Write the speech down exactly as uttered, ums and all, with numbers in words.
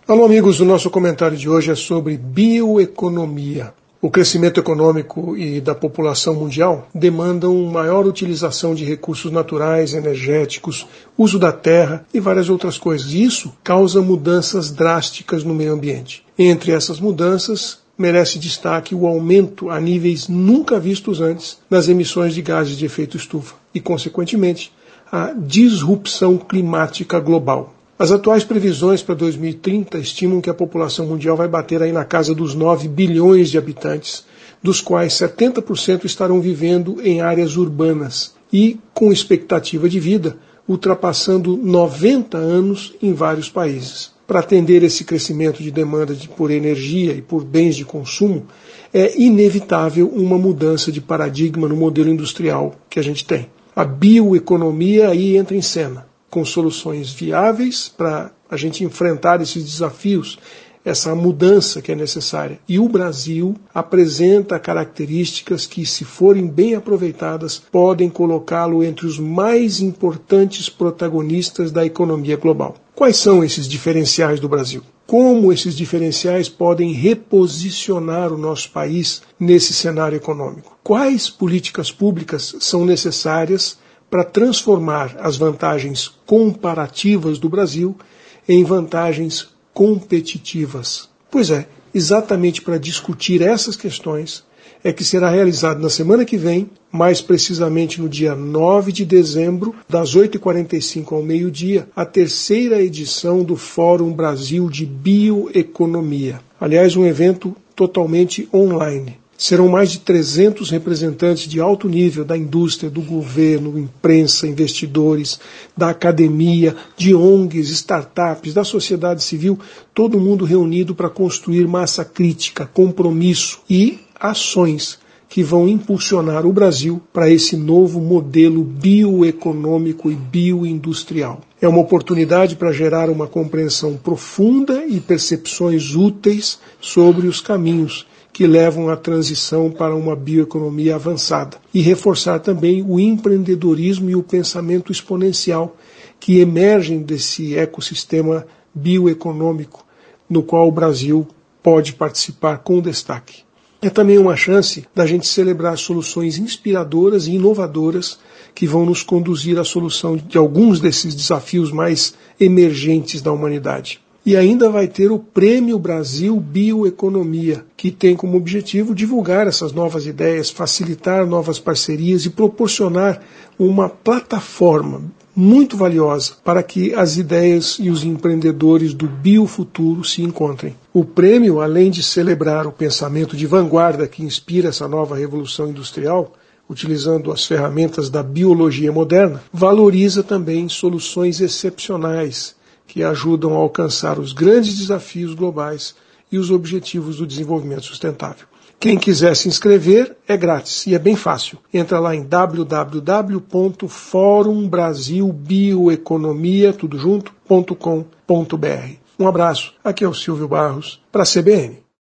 Alô, amigos, o nosso comentário de hoje é sobre bioeconomia. O crescimento econômico e da população mundial demandam maior utilização de recursos naturais, energéticos, uso da terra e várias outras coisas. Isso causa mudanças drásticas no meio ambiente. Entre essas mudanças, merece destaque o aumento a níveis nunca vistos antes das emissões de gases de efeito estufa e, consequentemente, a disrupção climática global. As atuais previsões para dois mil e trinta estimam que a população mundial vai bater aí na casa dos nove bilhões de habitantes, dos quais setenta por cento estarão vivendo em áreas urbanas e com expectativa de vida ultrapassando noventa anos em vários países. Para atender esse crescimento de demanda de, por energia e por bens de consumo, é inevitável uma mudança de paradigma no modelo industrial que a gente tem. A bioeconomia aí entra em cena, com soluções viáveis para a gente enfrentar esses desafios, essa mudança que é necessária. E o Brasil apresenta características que, se forem bem aproveitadas, podem colocá-lo entre os mais importantes protagonistas da economia global. Quais são esses diferenciais do Brasil? Como esses diferenciais podem reposicionar o nosso país nesse cenário econômico? Quais políticas públicas são necessárias para transformar as vantagens comparativas do Brasil em vantagens competitivas? Pois é, exatamente para discutir essas questões é que será realizado na semana que vem, mais precisamente no dia nove de dezembro, das oito e quarenta e cinco ao meio-dia, a terceira edição do Fórum Brasil de Bioeconomia. Aliás, um evento totalmente online. Serão mais de trezentos representantes de alto nível da indústria, do governo, imprensa, investidores, da academia, de O N Gs, startups, da sociedade civil, todo mundo reunido para construir massa crítica, compromisso e ações que vão impulsionar o Brasil para esse novo modelo bioeconômico e bioindustrial. É uma oportunidade para gerar uma compreensão profunda e percepções úteis sobre os caminhos que levam à transição para uma bioeconomia avançada e reforçar também o empreendedorismo e o pensamento exponencial que emergem desse ecossistema bioeconômico no qual o Brasil pode participar com destaque. É também uma chance da gente celebrar soluções inspiradoras e inovadoras que vão nos conduzir à solução de alguns desses desafios mais emergentes da humanidade. E ainda vai ter o Prêmio Brasil Bioeconomia, que tem como objetivo divulgar essas novas ideias, facilitar novas parcerias e proporcionar uma plataforma muito valiosa para que as ideias e os empreendedores do biofuturo se encontrem. O prêmio, além de celebrar o pensamento de vanguarda que inspira essa nova revolução industrial, utilizando as ferramentas da biologia moderna, valoriza também soluções excepcionais que ajudam a alcançar os grandes desafios globais e os objetivos do desenvolvimento sustentável. Quem quiser se inscrever é grátis e é bem fácil. Entra lá em w w w ponto forum brasil bioeconomia tudo junto ponto com ponto b r. Um abraço, aqui é o Silvio Barros, para a C B N.